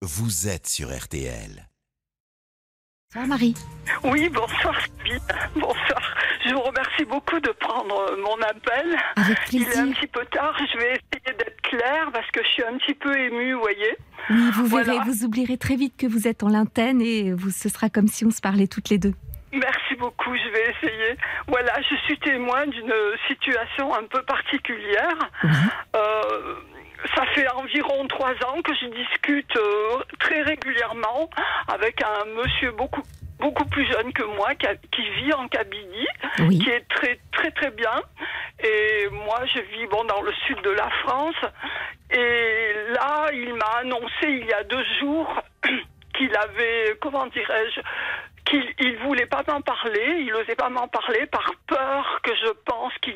vous êtes sur RTL. Bonsoir Marie. Oui, bonsoir Sylvie. Bonsoir. Je vous remercie beaucoup de prendre mon appel. Avec Il est un plaisir. petit peu tard, je vais essayer d'être claire parce que je suis un petit peu émue, vous voyez. Oui, vous verrez, Voilà. vous oublierez très vite que vous êtes en l'antenne et ce sera comme si on se parlait toutes les deux. Merci beaucoup, je vais essayer. Voilà, je suis témoin d'une situation un peu particulière. Ça fait environ 3 ans que je discute très régulièrement avec un monsieur beaucoup plus jeune que moi qui vit en Kabylie, Oui. qui est très très très bien. Et moi, je vis dans le sud de la France. Et là, il m'a annoncé il y a 2 jours qu'il avait, comment dirais-je, qu'il voulait pas m'en parler, il n'osait pas m'en parler par peur que je pense que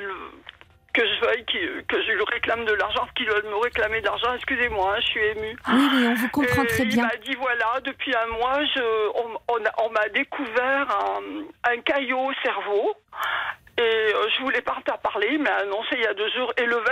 je lui réclame de l'argent, qu'il veut me réclamer de l'argent. Excusez-moi, je suis émue. Oui, on vous comprend très Il bien. m'a dit, voilà, depuis un mois, on m'a découvert un caillot au cerveau. Et je voulais pas t'en parler, il m'a annoncé il y a 2 jours. Et le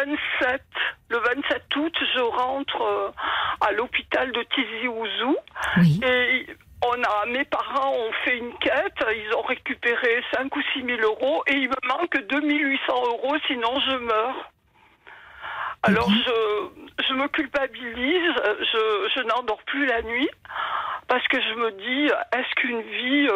27 août, je rentre à l'hôpital de Tizi Ouzou. Oui. Et mes parents ont fait une quête, ils ont récupéré 5 ou 6 000 euros et il me manque 2 800 euros, sinon je meurs. Alors je me culpabilise, je n'endors plus la nuit parce que je me dis, est-ce qu'une vie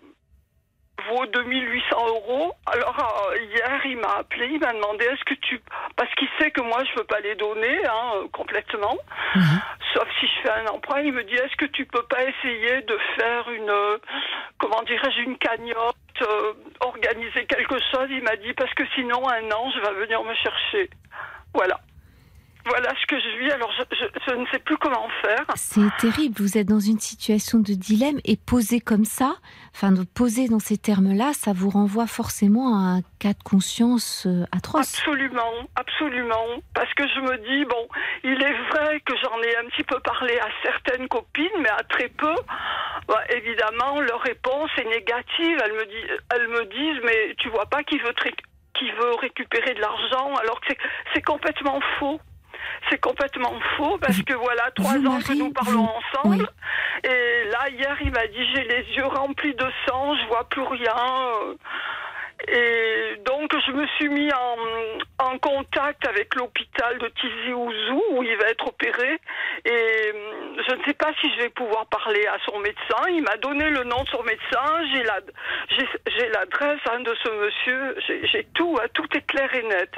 vaut 2 800 euros? Alors hier il m'a appelé, il m'a demandé parce qu'il sait que moi je peux pas les donner complètement, sauf si je fais un emprunt. Il me dit, est-ce que tu peux pas essayer de faire une cagnotte, organiser quelque chose? Il m'a dit, parce que sinon un ange va venir me chercher. Voilà ce que je vis. Alors je ne sais plus comment faire. C'est terrible, vous êtes dans une situation de dilemme et posé comme ça, de poser dans ces termes-là, ça vous renvoie forcément à un cas de conscience atroce. Absolument. Parce que je me dis, il est vrai que j'en ai un petit peu parlé à certaines copines, mais à très peu. Évidemment, leur réponse est négative. Elles me disent, mais tu vois pas qu'il veut récupérer de l'argent, alors que c'est complètement faux. C'est complètement faux parce que 3 ans que nous parlons ensemble. Oui. Et là, hier, il m'a dit, j'ai les yeux remplis de sang, je vois plus rien. Et donc, je me suis mis en contact avec l'hôpital de Tizi Ouzou où il va être opéré. Et je ne sais pas si je vais pouvoir parler à son médecin. Il m'a donné le nom de son médecin. J'ai l'adresse de ce monsieur. J'ai tout. Tout est clair et net.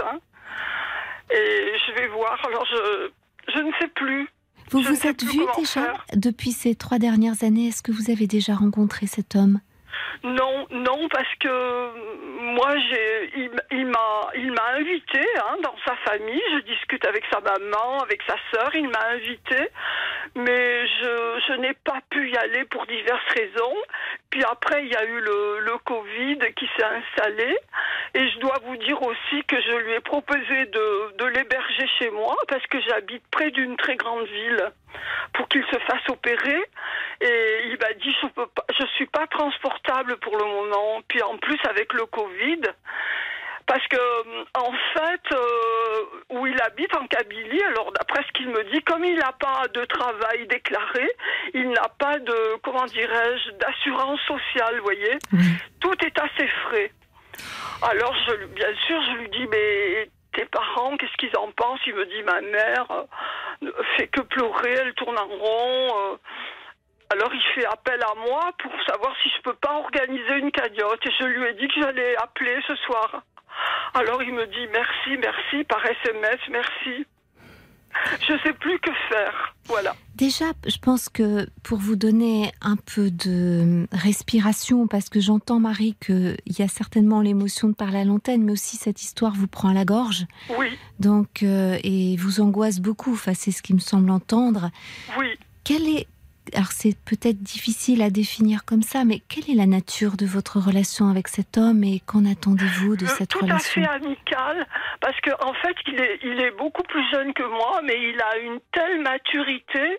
Et je vais voir. Alors, je ne sais plus. Vous vous êtes vu déjà depuis ces 3 dernières années? Est-ce que vous avez déjà rencontré cet homme? Non, parce que moi, il m'a invité dans sa famille. Je discute avec sa maman, avec sa sœur. Il m'a invité, mais je n'ai pas pu y aller pour diverses raisons. Puis après, il y a eu le Covid qui s'est installé. Et je dois vous dire aussi que je lui ai proposé de l'héberger chez moi parce que j'habite près d'une très grande ville pour qu'il se fasse opérer. Et il m'a dit, je suis pas transportable pour le moment. Puis en plus avec le Covid, parce que en fait, où il habite en Kabylie, alors d'après ce qu'il me dit, comme il n'a pas de travail déclaré, il n'a pas d'assurance sociale, vous voyez. Tout est à ses frais. Alors bien sûr, je lui dis, mais tes parents, qu'est-ce qu'ils en pensent? Il me dit, ma mère ne fait que pleurer, elle tourne en rond. Alors il fait appel à moi pour savoir si je peux pas organiser une cagnotte. Et je lui ai dit que j'allais appeler ce soir. Alors il me dit merci par SMS, merci. Je sais plus que faire. Voilà. Déjà, je pense que pour vous donner un peu de respiration, parce que j'entends, Marie, qu'il y a certainement l'émotion de parler à l'antenne, mais aussi cette histoire vous prend à la gorge. Oui. Donc, et vous angoisse beaucoup, c'est ce qui me semble entendre. Oui. Alors c'est peut-être difficile à définir comme ça, mais quelle est la nature de votre relation avec cet homme et qu'en attendez-vous de cette relation? Tout à fait amicale, parce qu'en fait il est beaucoup plus jeune que moi, mais il a une telle maturité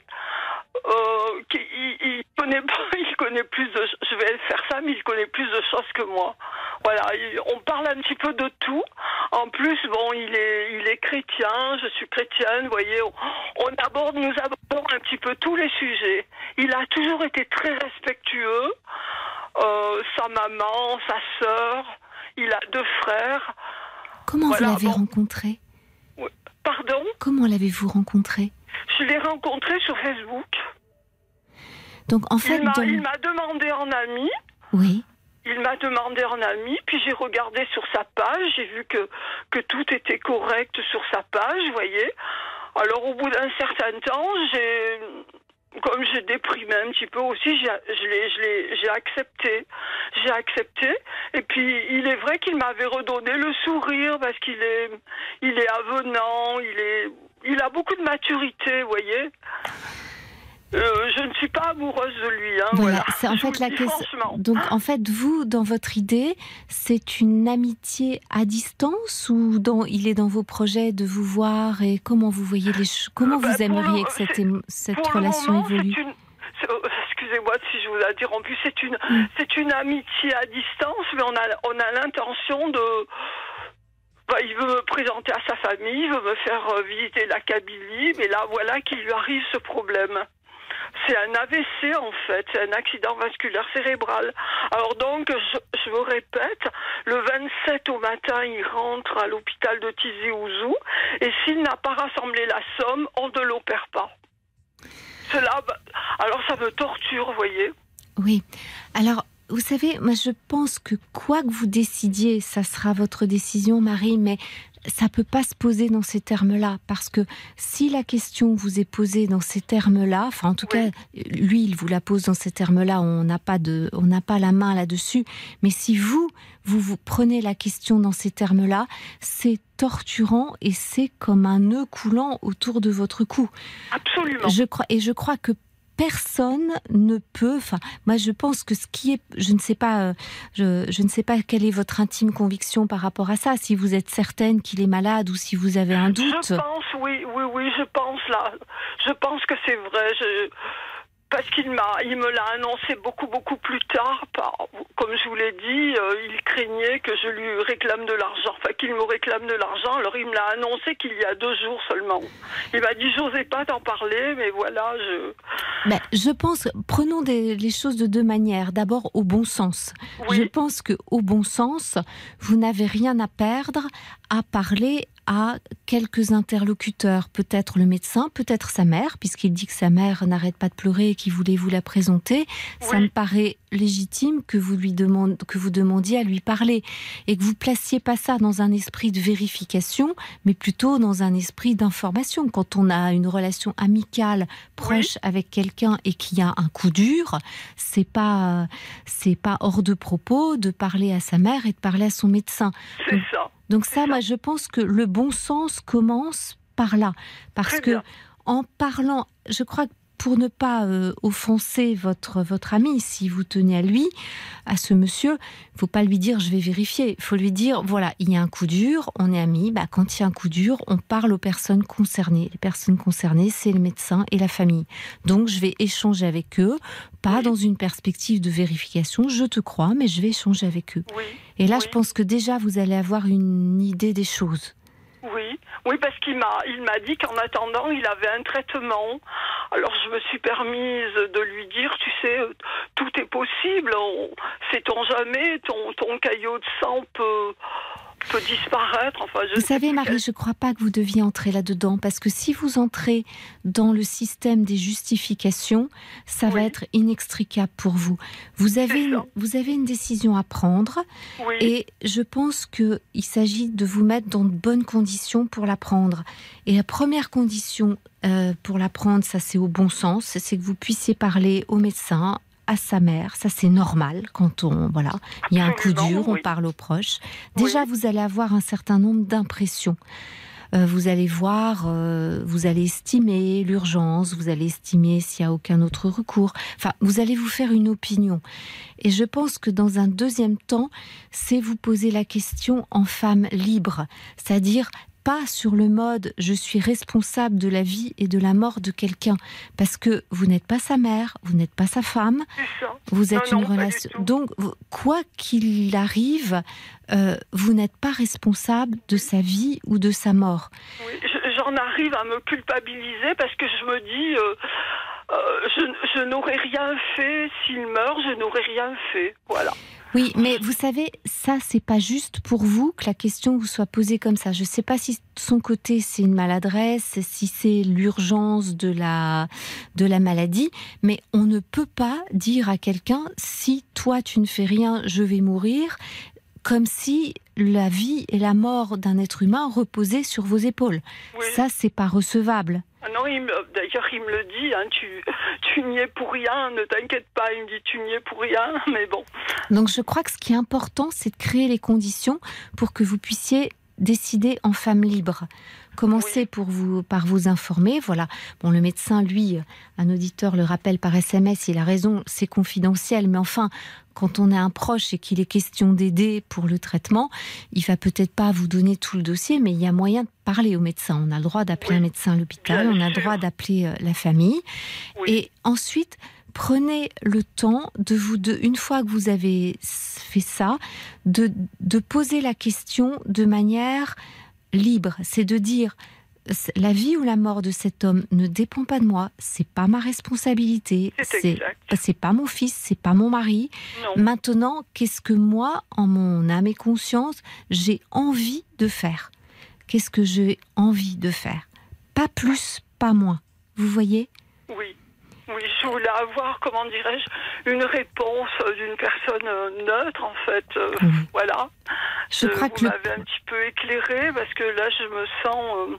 qu'il connaît plus de... Je vais faire ça, mais il connaît plus de choses que moi. Voilà, on parle un petit peu de tout. En plus, il est chrétien. chrétien, je suis chrétienne, vous voyez, nous abordons un petit peu tous les sujets. Il a toujours été très respectueux, sa maman, sa sœur, il a 2 frères. Comment vous l'avez rencontré ? Pardon ? Comment l'avez-vous rencontré ? Je l'ai rencontré sur Facebook. Donc en fait, il m'a demandé en ami. Oui. Il m'a demandé en ami, puis j'ai regardé sur sa page, j'ai vu que tout était correct sur sa page, vous voyez. Alors au bout d'un certain temps, comme j'ai déprimé un petit peu aussi, j'ai accepté. J'ai accepté. Et puis il est vrai qu'il m'avait redonné le sourire parce qu'il est avenant, il a beaucoup de maturité, vous voyez. Je ne suis pas amoureuse de lui. Voilà, c'est en fait la question. Donc, en fait, vous, dans votre idée, c'est une amitié à distance ou il est dans vos projets de vous voir et comment vous voyez les choses ? Comment vous aimeriez que cette relation évolue ? Excusez-moi si je vous ai interrompu. C'est une amitié à distance, mais on a l'intention de. Il veut me présenter à sa famille, il veut me faire visiter la Kabylie, mais là, voilà qu'il lui arrive ce problème. C'est un AVC en fait, c'est un accident vasculaire cérébral. Alors donc, je me répète, le 27 au matin, il rentre à l'hôpital de Tizi Ouzou et s'il n'a pas rassemblé la somme, on ne l'opère pas. Alors ça me torture, vous voyez. Oui, alors vous savez, moi je pense que quoi que vous décidiez, ça sera votre décision, Marie, mais ça ne peut pas se poser dans ces termes-là, parce que si la question vous est posée dans ces termes-là, enfin en tout cas, lui il vous la pose dans ces termes-là, on n'a pas la main là-dessus, mais si vous prenez la question dans ces termes-là, c'est torturant et c'est comme un nœud coulant autour de votre cou. Absolument. Je crois que personne ne peut. Enfin, moi, je pense que je ne sais pas quelle est votre intime conviction par rapport à ça. Si vous êtes certaine qu'il est malade ou si vous avez un doute. Je pense, oui, je pense là. Je pense que c'est vrai. Parce qu'il me l'a annoncé beaucoup plus tard. Comme je vous l'ai dit, il craignait que je lui réclame de l'argent. Enfin, qu'il me réclame de l'argent. Alors, il me l'a annoncé qu'il y a 2 jours seulement. Il m'a dit, j'osais pas t'en parler, mais voilà, je pense, prenons les choses de 2 manières. D'abord, au bon sens. Oui. Je pense qu'au bon sens, vous n'avez rien à perdre à parler à quelques interlocuteurs, peut-être le médecin, peut-être sa mère, puisqu'il dit que sa mère n'arrête pas de pleurer et qu'il voulait vous la présenter. Oui. Ça me paraît légitime que vous demandiez à lui parler et que vous placiez pas ça dans un esprit de vérification, mais plutôt dans un esprit d'information. Quand on a une relation amicale proche avec quelqu'un et qu'il y a un coup dur, c'est pas hors de propos de parler à sa mère et de parler à son médecin. C'est ça. Donc ça, moi, je pense que le bon sens commence par là. Parce que en parlant, je crois que pour ne pas offenser votre ami, si vous tenez à lui, à ce monsieur, il ne faut pas lui dire « je vais vérifier ». Il faut lui dire « voilà, il y a un coup dur, on est amis, quand il y a un coup dur, on parle aux personnes concernées. Les personnes concernées, c'est le médecin et la famille. Donc je vais échanger avec eux, pas dans une perspective de vérification, je te crois, mais je vais échanger avec eux. Oui. Et là, je pense que déjà, vous allez avoir une idée des choses. Oui, parce qu'il m'a dit qu'en attendant, il avait un traitement. Alors, je me suis permise de lui dire, tu sais, tout est possible. Sait-on jamais, ton caillot de sang peut disparaître. Enfin, vous savez, Marie, je ne crois pas que vous deviez entrer là-dedans, parce que si vous entrez dans le système des justifications, ça va être inextricable pour vous. Vous avez une décision à prendre, et je pense qu'il s'agit de vous mettre dans de bonnes conditions pour la prendre. Et la première condition pour la prendre, ça c'est au bon sens, c'est que vous puissiez parler au médecin, à sa mère, ça c'est normal quand il y a un coup dur, on parle aux proches. Déjà, vous allez avoir un certain nombre d'impressions. Vous allez voir, vous allez estimer l'urgence, vous allez estimer s'il n'y a aucun autre recours. Enfin, vous allez vous faire une opinion. Et je pense que dans un deuxième temps, c'est vous poser la question en femme libre, c'est-à-dire pas sur le mode « je suis responsable de la vie et de la mort de quelqu'un », parce que vous n'êtes pas sa mère, vous n'êtes pas sa femme, vous êtes une relation. Donc, quoi qu'il arrive, vous n'êtes pas responsable de sa vie ou de sa mort. Oui, j'en arrive à me culpabiliser parce que je me dis... je n'aurais rien fait, s'il meurt, je n'aurais rien fait, voilà. Oui, mais vous savez, ça, c'est pas juste pour vous que la question vous soit posée comme ça. Je ne sais pas si de son côté, c'est une maladresse, si c'est l'urgence de la maladie, mais on ne peut pas dire à quelqu'un, si toi, tu ne fais rien, je vais mourir, comme si la vie et la mort d'un être humain reposaient sur vos épaules. Oui. Ça, c'est pas recevable. Non, d'ailleurs, il me le dit, hein, tu n'y es pour rien, ne t'inquiète pas, il me dit tu n'y es pour rien, mais bon. Donc je crois que ce qui est important, c'est de créer les conditions pour que vous puissiez décider en femme libre. Commencez par vous informer. Voilà. Bon, le médecin, lui, un auditeur le rappelle par SMS, il a raison, c'est confidentiel, mais enfin, quand on a un proche et qu'il est question d'aider pour le traitement, il va peut-être pas vous donner tout le dossier, mais il y a moyen de parler au médecin. On a le droit d'appeler un médecin à l'hôpital, on a le droit d'appeler la famille. Oui. Et ensuite, prenez le temps une fois que vous avez fait ça, de poser la question de manière libre. C'est de dire, la vie ou la mort de cet homme ne dépend pas de moi, c'est pas ma responsabilité, c'est pas mon fils, c'est pas mon mari. Non. Maintenant, qu'est-ce que moi, en mon âme et conscience, j'ai envie de faire? Qu'est-ce que j'ai envie de faire? Pas plus, pas moins. Vous voyez? Oui. Oui, je voulais avoir, comment dirais-je, une réponse d'une personne neutre, en fait. Voilà. Je crois que vous m'avez un petit peu éclairée, parce que là, je me sens...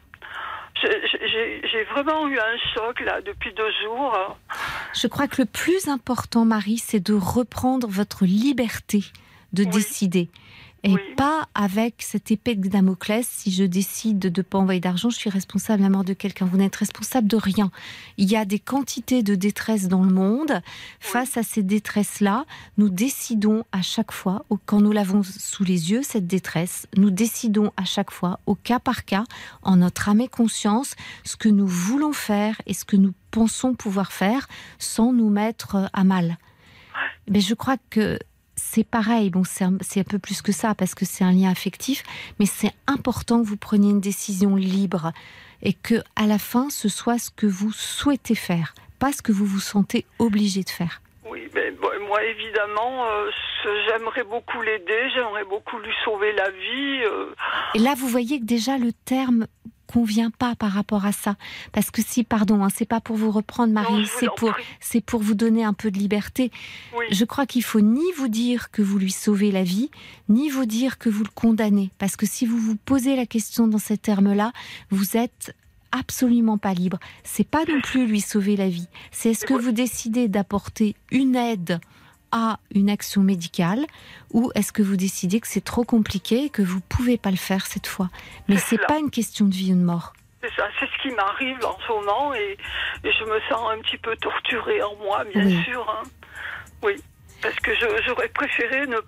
j'ai vraiment eu un choc, là, depuis 2 jours. Je crois que le plus important, Marie, c'est de reprendre votre liberté de décider. Et pas avec cette épée de Damoclès, si je décide de ne pas envoyer d'argent, je suis responsable de la mort de quelqu'un. Vous n'êtes responsable de rien. Il y a des quantités de détresse dans le monde. Face à ces détresses-là, nous décidons à chaque fois, quand nous l'avons sous les yeux, cette détresse, nous décidons à chaque fois, au cas par cas, en notre âme et conscience, ce que nous voulons faire et ce que nous pensons pouvoir faire sans nous mettre à mal. Mais je crois que c'est pareil, bon, c'est un peu plus que ça parce que c'est un lien affectif, mais c'est important que vous preniez une décision libre et que à la fin, ce soit ce que vous souhaitez faire, pas ce que vous vous sentez obligé de faire. Oui, mais bon, moi évidemment, j'aimerais beaucoup l'aider, j'aimerais beaucoup lui sauver la vie. Et là, vous voyez que déjà le terme convient pas par rapport à ça, parce que si, pardon, hein, c'est pas pour vous reprendre, Marie, c'est pour vous donner un peu de liberté. Oui. Je crois qu'il faut ni vous dire que vous lui sauvez la vie, ni vous dire que vous le condamnez, parce que si vous vous posez la question dans ces termes-là, vous êtes absolument pas libre. C'est pas non plus lui sauver la vie. C'est est-ce que vous décidez d'apporter une aide à une action médicale ou est-ce que vous décidez que c'est trop compliqué et que vous pouvez pas le faire cette fois? Mais c'est pas une question de vie ou de mort. C'est ça, c'est ce qui m'arrive en ce moment et je me sens un petit peu torturée en moi, bien sûr. Hein. Oui, parce que j'aurais préféré ne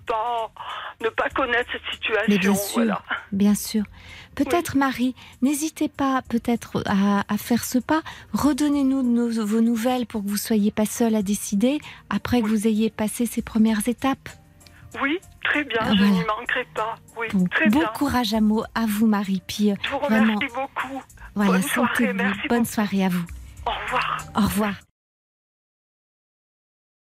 pas connaître cette situation. Mais bien sûr, voilà. Bien sûr. Peut-être, Marie, n'hésitez pas peut-être à faire ce pas. Redonnez-nous vos nouvelles pour que vous ne soyez pas seule à décider après que vous ayez passé ces premières étapes. Oui, très bien, je n'y manquerai pas. Oui, bon, très bien. Bon courage à vous, Marie. Puis, je vous remercie beaucoup. Voilà, bonne soirée, merci Bonne soirée à vous. Au revoir. Au revoir.